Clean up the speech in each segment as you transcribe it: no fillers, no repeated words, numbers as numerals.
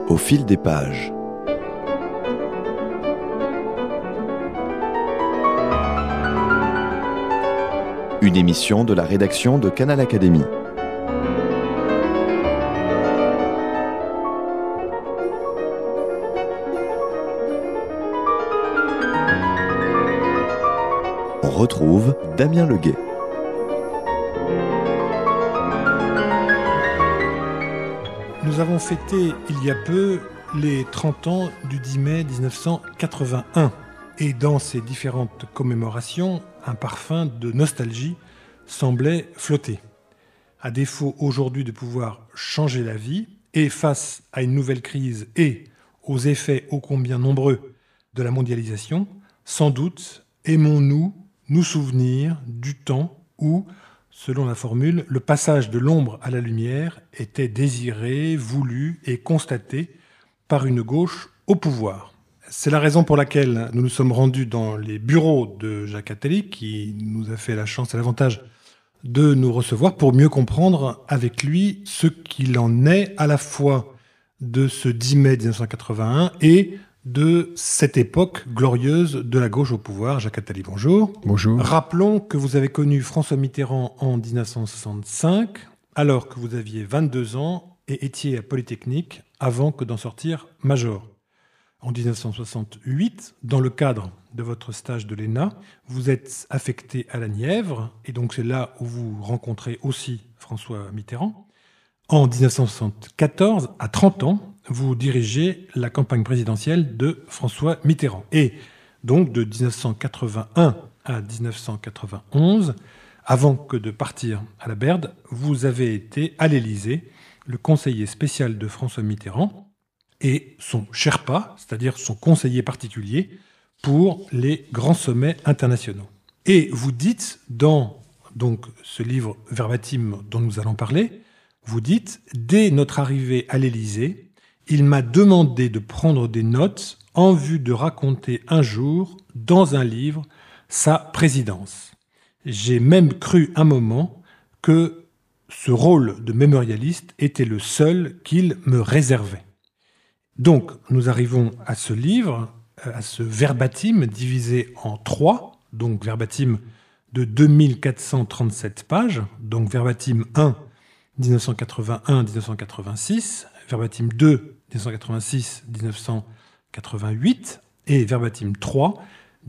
Au fil des pages. Une émission de la rédaction de Canal Académie. On retrouve Damien Leguet. Nous avons fêté il y a peu les 30 ans du 10 mai 1981. Et dans ces différentes commémorations, un parfum de nostalgie semblait flotter. À défaut aujourd'hui de pouvoir changer la vie, et face à une nouvelle crise et aux effets ô combien nombreux de la mondialisation, sans doute aimons-nous nous souvenir du temps où, selon la formule, le passage de l'ombre à la lumière était désiré, voulu et constaté par une gauche au pouvoir. C'est la raison pour laquelle nous nous sommes rendus dans les bureaux de Jacques Attali, qui nous a fait la chance et l'avantage de nous recevoir pour mieux comprendre avec lui ce qu'il en est à la fois de ce 10 mai 1981 et de cette époque glorieuse de la gauche au pouvoir. Jacques Attali, bonjour. Bonjour. Rappelons que vous avez connu François Mitterrand en 1965, alors que vous aviez 22 ans et étiez à Polytechnique avant que d'en sortir major. En 1968, dans le cadre de votre stage de l'ENA, vous êtes affecté à la Nièvre, et donc c'est là où vous rencontrez aussi François Mitterrand. En 1974, à 30 ans, vous dirigez la campagne présidentielle de François Mitterrand. Et donc de 1981 à 1991, avant que de partir à la Berde, vous avez été à l'Élysée le conseiller spécial de François Mitterrand et son Sherpa, c'est-à-dire son conseiller particulier pour les grands sommets internationaux. Et vous dites dans donc ce livre verbatim dont nous allons parler, vous dites « Dès notre arrivée à l'Élysée, il m'a demandé de prendre des notes en vue de raconter un jour, dans un livre, sa présidence. J'ai même cru un moment que ce rôle de mémorialiste était le seul qu'il me réservait. » Donc, nous arrivons à ce livre, à ce verbatim divisé en 3, donc verbatim de 2437 pages, donc verbatim 1, 1981-1986, verbatim 2, 1986-1988, et verbatim 3,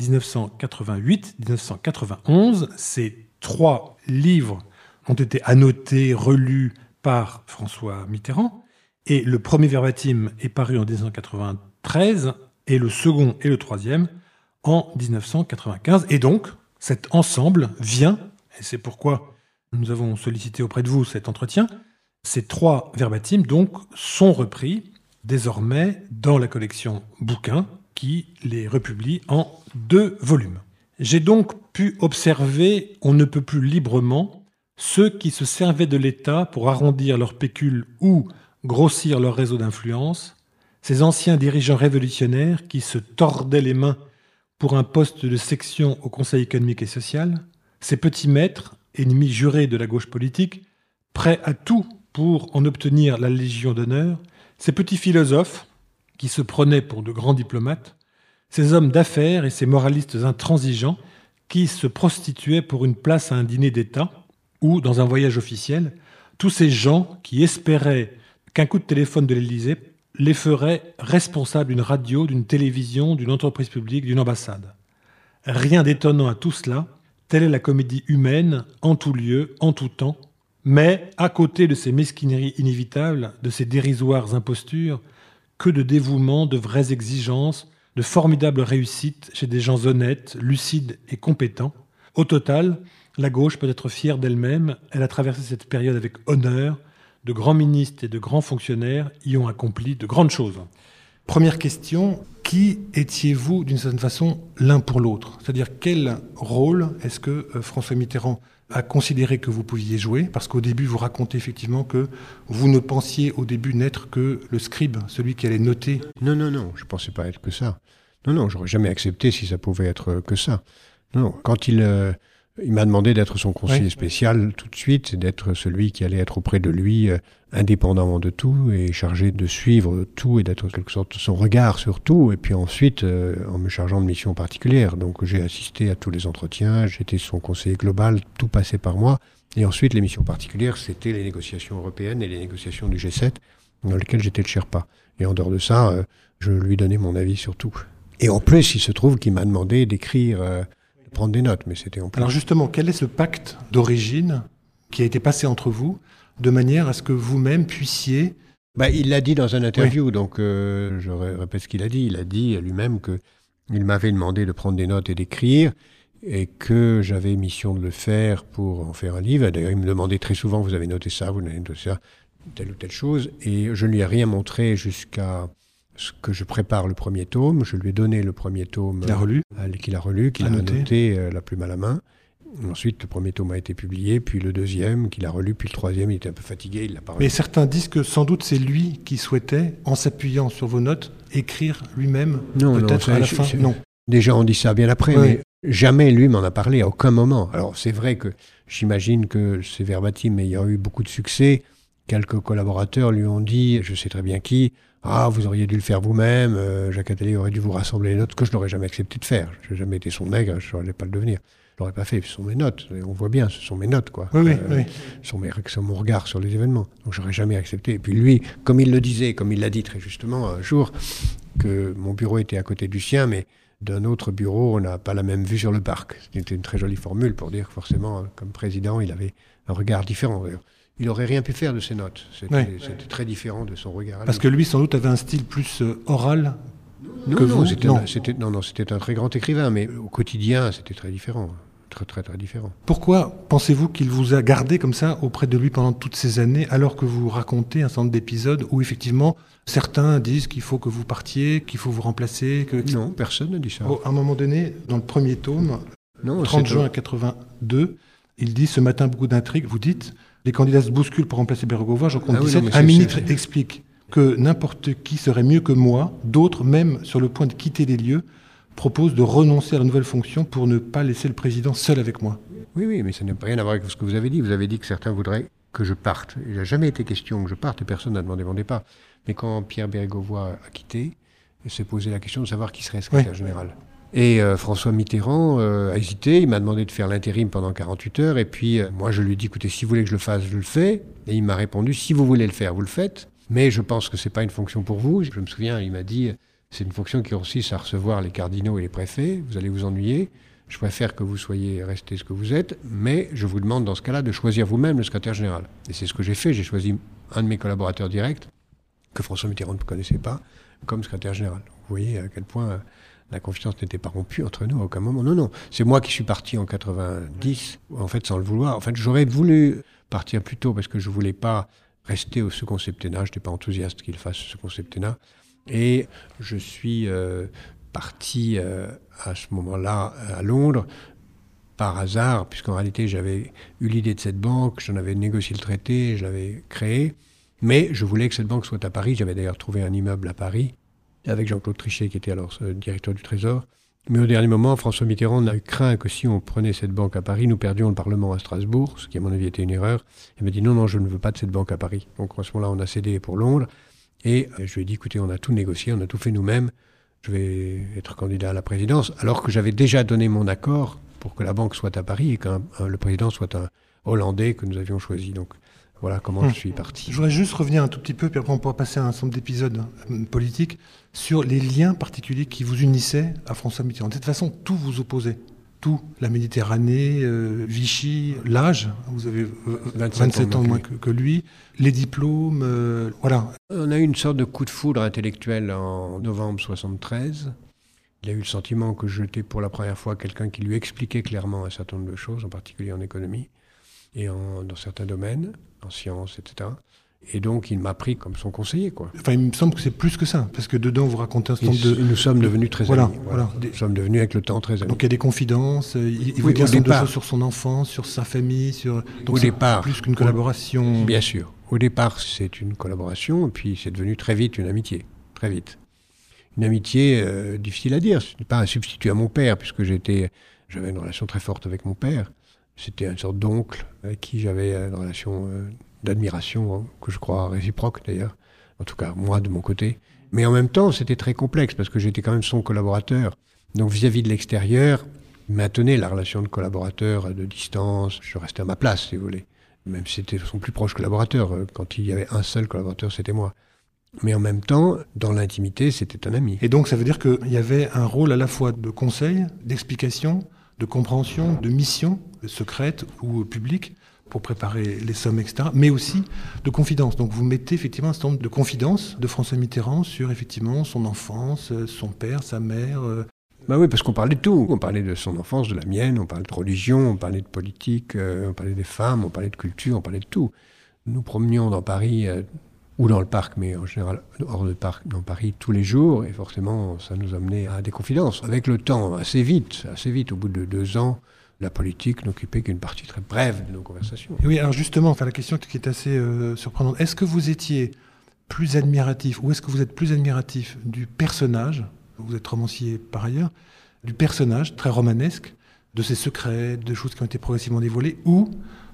1988-1991. Ces 3 livres ont été annotés, relus par François Mitterrand, et le premier verbatim est paru en 1993, et le second et le troisième en 1995. Et donc, cet ensemble vient, et c'est pourquoi nous avons sollicité auprès de vous cet entretien, ces 3 verbatims donc sont repris désormais dans la collection Bouquins qui les republie en 2 volumes. J'ai donc pu observer, on ne peut plus librement, ceux qui se servaient de l'État pour arrondir leur pécule ou grossir leur réseau d'influence, ces anciens dirigeants révolutionnaires qui se tordaient les mains pour un poste de section au Conseil économique et social, ces petits maîtres, ennemis jurés de la gauche politique, prêts à tout pour en obtenir la Légion d'honneur, ces petits philosophes qui se prenaient pour de grands diplomates, ces hommes d'affaires et ces moralistes intransigeants qui se prostituaient pour une place à un dîner d'État ou dans un voyage officiel, tous ces gens qui espéraient qu'un coup de téléphone de l'Élysée les ferait responsables d'une radio, d'une télévision, d'une entreprise publique, d'une ambassade. Rien d'étonnant à tout cela, telle est la comédie humaine, en tout lieu, en tout temps, mais à côté de ces mesquineries inévitables, de ces dérisoires impostures, que de dévouement, de vraies exigences, de formidables réussites chez des gens honnêtes, lucides et compétents. Au total, la gauche peut être fière d'elle-même, elle a traversé cette période avec honneur, de grands ministres et de grands fonctionnaires y ont accompli de grandes choses. Première question, qui étiez-vous d'une certaine façon l'un pour l'autre ? C'est-à-dire quel rôle est-ce que François Mitterrand a considéré que vous pouviez jouer ? Parce qu'au début, vous racontez effectivement que vous ne pensiez au début n'être que le scribe, celui qui allait noter. Non, je ne pensais pas être que ça. Non, j'aurais jamais accepté si ça pouvait être que ça. Non, quand il Il m'a demandé d'être son conseiller spécial tout de suite, d'être celui qui allait être auprès de lui, indépendamment de tout, et chargé de suivre tout et d'être en quelque sorte son regard sur tout. Et puis ensuite, en me chargeant de missions particulières. Donc j'ai assisté à tous les entretiens, j'étais son conseiller global, tout passait par moi. Et ensuite, les missions particulières, c'était les négociations européennes et les négociations du G7, dans lesquelles j'étais le Sherpa. Et en dehors de ça, je lui donnais mon avis sur tout. Et en plus, il se trouve qu'il m'a demandé d'écrire, de prendre des notes, mais c'était en plus. Alors justement, quel est ce pacte d'origine qui a été passé entre vous, de manière à ce que vous-même puissiez... Il l'a dit dans une interview, donc je répète ce qu'il a dit. Il a dit lui-même qu'il m'avait demandé de prendre des notes et d'écrire, et que j'avais mission de le faire pour en faire un livre. D'ailleurs, il me demandait très souvent, vous avez noté ça, vous avez noté ça, telle ou telle chose, et je ne lui ai rien montré jusqu'à ce que je prépare le premier tome. Je lui ai donné le premier tome qu'il a relu, qu'il a noté la plume à la main. Ensuite, le premier tome a été publié, puis le deuxième qu'il a relu, puis le troisième, il était un peu fatigué, il l'a pas relu. Mais certains disent que sans doute c'est lui qui souhaitait, en s'appuyant sur vos notes, écrire lui-même, peut-être à la fin. Non. Déjà, on dit ça bien après, mais jamais lui m'en a parlé, à aucun moment. Alors, c'est vrai que j'imagine que c'est verbatim, mais il y a eu beaucoup de succès. Quelques collaborateurs lui ont dit, je sais très bien qui, « Ah, vous auriez dû le faire vous-même, Jacques Attali aurait dû vous rassembler les notes », que je n'aurais jamais accepté de faire. Je n'ai jamais été son nègre, je n'aurais pas le devenir. Je l'aurais pas fait, ce sont mes notes. On voit bien, ce sont mes notes, quoi. Oui. C'est mon regard sur les événements. Donc, j'aurais jamais accepté. Et puis lui, comme il le disait, comme il l'a dit très justement un jour, que mon bureau était à côté du sien, mais d'un autre bureau, on n'a pas la même vue sur le parc. C'était une très jolie formule pour dire que forcément, comme président, il avait un regard différent. Il n'aurait rien pu faire de ses notes. C'était très différent de son regard. Parce que lui, sans doute, avait un style plus oral que non, vous. C'était un très grand écrivain, mais au quotidien, c'était très différent. Très différent. Pourquoi pensez-vous qu'il vous a gardé comme ça auprès de lui pendant toutes ces années, alors que vous racontez un certain nombre d'épisodes où effectivement certains disent qu'il faut que vous partiez, qu'il faut vous remplacer Non, personne ne dit ça. À un moment donné, dans le premier tome, 30 juin 82, il dit « Ce matin, beaucoup d'intrigues ». Vous dites « Les candidats se bousculent pour remplacer Bérégovoy ». Je compte 17. Un ministre explique que n'importe qui serait mieux que moi. D'autres, même sur le point de quitter les lieux, propose de renoncer à la nouvelle fonction pour ne pas laisser le président seul avec moi. Oui, mais ça n'a rien à voir avec ce que vous avez dit. Vous avez dit que certains voudraient que je parte. Il n'a jamais été question que je parte et personne n'a demandé mon départ. Mais quand Pierre Bérégovoy a quitté, il s'est posé la question de savoir qui serait secrétaire général. Et François Mitterrand a hésité. Il m'a demandé de faire l'intérim pendant 48 heures. Et puis, moi, je lui ai dit, écoutez, si vous voulez que je le fasse, je le fais. Et il m'a répondu, si vous voulez le faire, vous le faites. Mais je pense que ce n'est pas une fonction pour vous. Je me souviens, il m'a dit... C'est une fonction qui consiste à recevoir les cardinaux et les préfets. Vous allez vous ennuyer. Je préfère que vous soyez resté ce que vous êtes, mais je vous demande dans ce cas-là de choisir vous-même le secrétaire général. Et c'est ce que j'ai fait. J'ai choisi un de mes collaborateurs directs, que François Mitterrand ne connaissait pas, comme secrétaire général. Donc, vous voyez à quel point la confiance n'était pas rompue entre nous à aucun moment. Non. C'est moi qui suis parti en 90, en fait, sans le vouloir. En fait, j'aurais voulu partir plus tôt parce que je ne voulais pas rester au second septennat. Je n'étais pas enthousiaste qu'il fasse ce second septennat. Et je suis parti à ce moment-là à Londres par hasard, puisqu'en réalité j'avais eu l'idée de cette banque, j'en avais négocié le traité, je l'avais créé, mais je voulais que cette banque soit à Paris. J'avais d'ailleurs trouvé un immeuble à Paris avec Jean-Claude Trichet qui était alors directeur du Trésor. Mais au dernier moment, François Mitterrand a craint que si on prenait cette banque à Paris, nous perdions le Parlement à Strasbourg, ce qui à mon avis était une erreur. Il m'a dit non, je ne veux pas de cette banque à Paris. Donc à ce moment-là, on a cédé pour Londres. Et je lui ai dit, écoutez, on a tout négocié, on a tout fait nous-mêmes, je vais être candidat à la présidence, alors que j'avais déjà donné mon accord pour que la banque soit à Paris et que le président soit un Hollandais que nous avions choisi. Donc voilà comment je suis parti. Je voudrais juste revenir un tout petit peu, puis après on pourra passer à un ensemble d'épisodes politiques, sur les liens particuliers qui vous unissaient à François Mitterrand. De toute façon, tout vous opposait. Tout, la Méditerranée, Vichy, l'âge, vous avez 27 ans de moins que lui, les diplômes, voilà. On a eu une sorte de coup de foudre intellectuel en novembre 73. Il a eu le sentiment que j'étais pour la première fois quelqu'un qui lui expliquait clairement un certain nombre de choses, en particulier en économie et dans certains domaines, en sciences, etc. Et donc, il m'a pris comme son conseiller, quoi. Enfin, il me semble que c'est plus que ça, parce que dedans, vous racontez un certain nombre de... Nous sommes devenus très amis. Voilà. Nous sommes devenus avec le temps très amis. Donc, il y a des confidences, il vous dit un certain nombre de choses sur son enfance, sur sa famille, sur... Donc, au départ, plus qu'une collaboration. Bien sûr. Au départ, c'est une collaboration, et puis c'est devenu très vite une amitié. Très vite. Une amitié difficile à dire. Ce n'est pas un substitut à mon père, puisque j'avais une relation très forte avec mon père. C'était une sorte d'oncle avec qui j'avais une relation d'admiration, que je crois réciproque d'ailleurs, en tout cas moi de mon côté. Mais en même temps, c'était très complexe parce que j'étais quand même son collaborateur. Donc vis-à-vis de l'extérieur, il maintenait la relation de collaborateur de distance. Je restais à ma place, si vous voulez. Même si c'était son plus proche collaborateur. Quand il y avait un seul collaborateur, c'était moi. Mais en même temps, dans l'intimité, c'était un ami. Et donc ça veut dire qu'il y avait un rôle à la fois de conseil, d'explication, de compréhension, de mission secrète ou publique pour préparer les sommes, etc., mais aussi de confidence. Donc vous mettez effectivement un certain nombre de confidences de François Mitterrand sur effectivement son enfance, son père, sa mère. Bah oui, parce qu'on parlait de tout. On parlait de son enfance, de la mienne, on parlait de religion, on parlait de politique, on parlait des femmes, on parlait de culture, on parlait de tout. Nous promenions dans Paris, ou dans le parc, mais en général hors de parc, dans Paris tous les jours, et forcément ça nous amenait à des confidences. Avec le temps, assez vite, au bout de 2 ans, la politique n'occupait qu'une partie très brève de nos conversations. Oui, alors justement, la question qui est assez surprenante, est-ce que vous étiez plus admiratif, ou est-ce que vous êtes plus admiratif du personnage, vous êtes romancier par ailleurs, du personnage très romanesque, de ses secrets, de choses qui ont été progressivement dévoilées, ou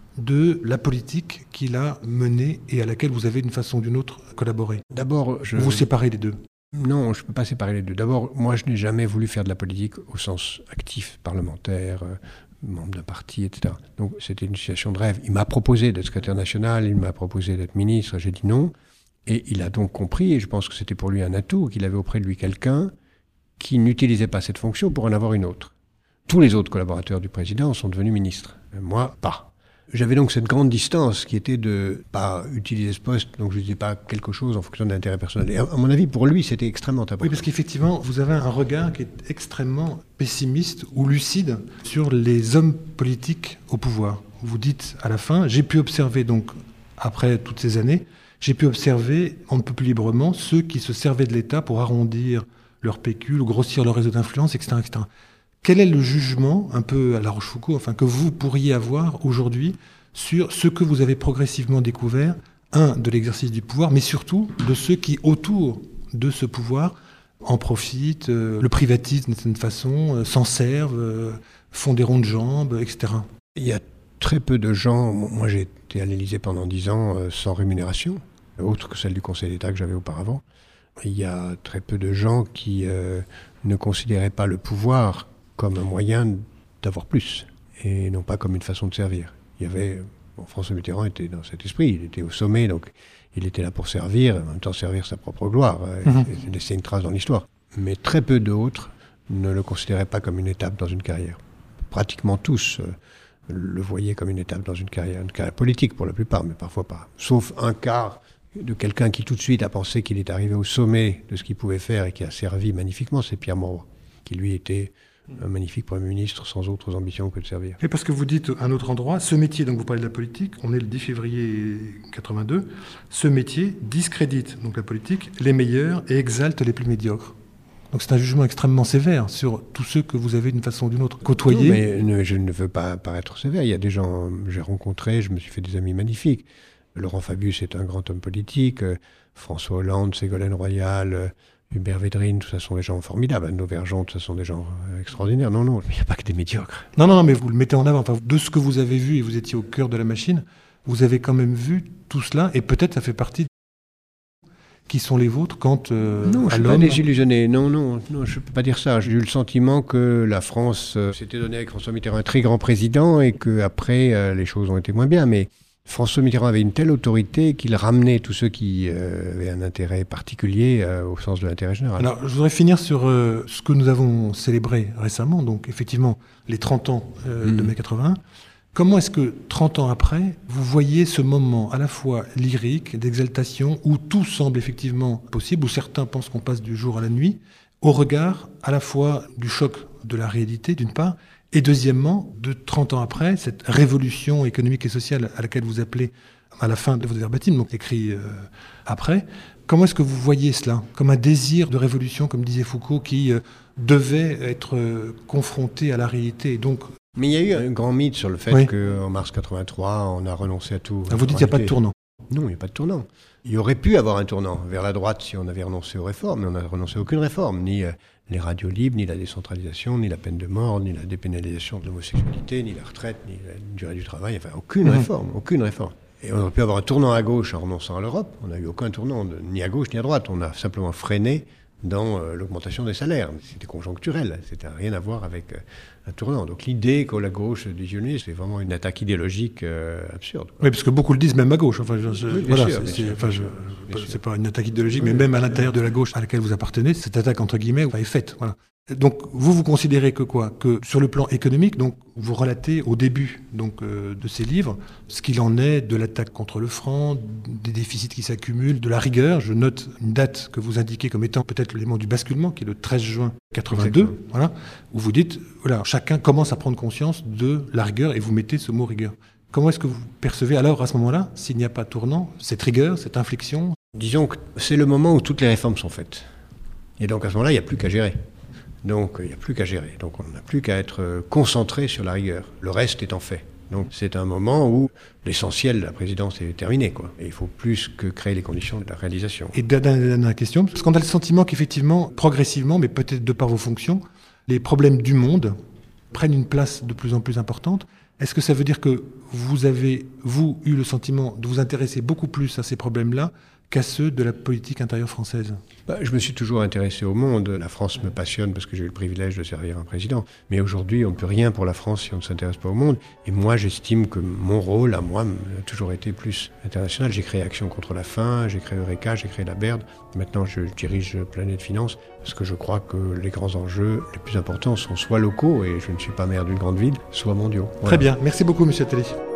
de la politique qu'il a menée et à laquelle vous avez d'une façon ou d'une autre collaboré? D'abord, Vous séparez les deux? Non, je ne peux pas séparer les deux. D'abord, moi, je n'ai jamais voulu faire de la politique au sens actif, parlementaire, membre d'un parti, etc. Donc, c'était une situation de rêve. Il m'a proposé d'être secrétaire national, il m'a proposé d'être ministre, j'ai dit non. Et il a donc compris, et je pense que c'était pour lui un atout, qu'il avait auprès de lui quelqu'un qui n'utilisait pas cette fonction pour en avoir une autre. Tous les autres collaborateurs du président sont devenus ministres. Moi, pas. J'avais donc cette grande distance qui était de pas utiliser ce poste, donc je ne disais pas quelque chose en fonction de l'intérêt personnel. Et à mon avis, pour lui, c'était extrêmement important. Oui, parce qu'effectivement, vous avez un regard qui est extrêmement pessimiste ou lucide sur les hommes politiques au pouvoir. Vous dites à la fin, j'ai pu observer, donc après toutes ces années, j'ai pu observer, on ne peut plus librement, ceux qui se servaient de l'État pour arrondir leur pécule ou grossir leur réseau d'influence, etc., etc. Quel est le jugement, un peu à la Rochefoucauld, que vous pourriez avoir aujourd'hui sur ce que vous avez progressivement découvert, de l'exercice du pouvoir, mais surtout de ceux qui, autour de ce pouvoir, en profitent, le privatisent d'une certaine façon, s'en servent, font des ronds de jambes, etc. Il y a très peu de gens, moi j'ai été à l'Élysée pendant 10 ans sans rémunération, autre que celle du Conseil d'État que j'avais auparavant. Il y a très peu de gens qui ne considéraient pas le pouvoir comme un moyen d'avoir plus, et non pas comme une façon de servir. Il y avait, François Mitterrand était dans cet esprit, il était au sommet, donc il était là pour servir, en même temps servir sa propre gloire, et laisser une trace dans l'histoire. Mais très peu d'autres ne le considéraient pas comme une étape dans une carrière. Pratiquement tous le voyaient comme une étape dans une carrière politique pour la plupart, mais parfois pas. Sauf un cas de quelqu'un qui tout de suite a pensé qu'il est arrivé au sommet de ce qu'il pouvait faire et qui a servi magnifiquement, c'est Pierre Mauroy, qui lui était un magnifique Premier ministre sans autres ambitions que de servir. Et parce que vous dites à un autre endroit, ce métier, donc vous parlez de la politique, on est le 10 février 82, ce métier discrédite donc la politique, les meilleurs et exalte les plus médiocres. Donc c'est un jugement extrêmement sévère sur tous ceux que vous avez d'une façon ou d'une autre côtoyés. Non, mais je ne veux pas paraître sévère. Il y a des gens que j'ai rencontrés, je me suis fait des amis magnifiques. Laurent Fabius est un grand homme politique, François Hollande, Ségolène Royal, Hubert Védrine, tout ça sont des gens formidables. Nos Vergeon, tout ça sont des gens extraordinaires. Non, il n'y a pas que des médiocres. Non, mais vous le mettez en avant. De ce que vous avez vu, et vous étiez au cœur de la machine, vous avez quand même vu tout cela, et peut-être ça fait partie qui sont les vôtres quand non, je ne suis pas désillusionné. Non, je ne peux pas dire ça. J'ai eu le sentiment que la France s'était donnée avec François Mitterrand un très grand président et qu'après, les choses ont été moins bien. Mais François Mitterrand avait une telle autorité qu'il ramenait tous ceux qui avaient un intérêt particulier au sens de l'intérêt général. Alors, je voudrais finir sur ce que nous avons célébré récemment, donc effectivement les 30 ans de mai 81. Comment est-ce que, 30 ans après, vous voyez ce moment à la fois lyrique, d'exaltation, où tout semble effectivement possible, où certains pensent qu'on passe du jour à la nuit, au regard à la fois du choc de la réalité, d'une part, et deuxièmement, de 30 ans après, cette révolution économique et sociale à laquelle vous appelez à la fin de votre verbatim, donc écrit après, comment est-ce que vous voyez cela? Comme un désir de révolution, comme disait Foucault, qui devait être confronté à la réalité, et donc... Mais il y a eu un grand mythe sur le fait qu'en mars 83, on a renoncé à tout. Vous dites qu'il n'y a pas de tournant. Non, il n'y a pas de tournant. Il y aurait pu avoir un tournant vers la droite si on avait renoncé aux réformes, mais on n'a renoncé à aucune réforme, ni les radios libres, ni la décentralisation, ni la peine de mort, ni la dépénalisation de l'homosexualité, ni la retraite, ni la durée du travail, enfin aucune réforme. Et on aurait pu avoir un tournant à gauche en renonçant à l'Europe. On n'a eu aucun tournant, ni à gauche ni à droite. On a simplement freiné dans l'augmentation des salaires. C'était conjoncturel, c'était rien à voir avec un tournant. Donc l'idée que la gauche désionnait, c'est vraiment une attaque idéologique absurde. Oui, parce que beaucoup le disent, même à gauche. Enfin, bien sûr. C'est pas une attaque idéologique, mais même à l'intérieur de la gauche à laquelle vous appartenez, cette attaque, entre guillemets, est faite. Voilà. Donc, vous considérez que quoi ? Que sur le plan économique, donc, vous relatez au début de ces livres ce qu'il en est de l'attaque contre le franc, des déficits qui s'accumulent, de la rigueur. Je note une date que vous indiquez comme étant peut-être l'élément du basculement, qui est le 13 juin 82, voilà, où vous dites, voilà, chacun commence à prendre conscience de la rigueur et vous mettez ce mot rigueur. Comment est-ce que vous percevez alors, à ce moment-là, s'il n'y a pas de tournant, cette rigueur, cette inflexion ? Disons que c'est le moment où toutes les réformes sont faites. Et donc à ce moment-là, il n'y a plus qu'à gérer. Donc il n'y a plus qu'à gérer. Donc on n'a plus qu'à être concentré sur la rigueur. Le reste étant fait. Donc c'est un moment où l'essentiel de la présidence est terminé, quoi. Et il faut plus que créer les conditions de la réalisation. Et dernière question, parce qu'on a le sentiment qu'effectivement, progressivement, mais peut-être de par vos fonctions, les problèmes du monde prennent une place de plus en plus importante. Est-ce que ça veut dire que vous avez, eu le sentiment de vous intéresser beaucoup plus à ces problèmes-là qu'à ceux de la politique intérieure française ? Je me suis toujours intéressé au monde. La France me passionne parce que j'ai eu le privilège de servir un président. Mais aujourd'hui, on ne peut rien pour la France si on ne s'intéresse pas au monde. Et moi, j'estime que mon rôle, à moi, a toujours été plus international. J'ai créé Action contre la faim, j'ai créé Eureka, j'ai créé la BERD. Maintenant, je dirige Planète Finance parce que je crois que les grands enjeux les plus importants sont soit locaux, et je ne suis pas maire d'une grande ville, soit mondiaux. Voilà. Très bien. Merci beaucoup, M. Attali.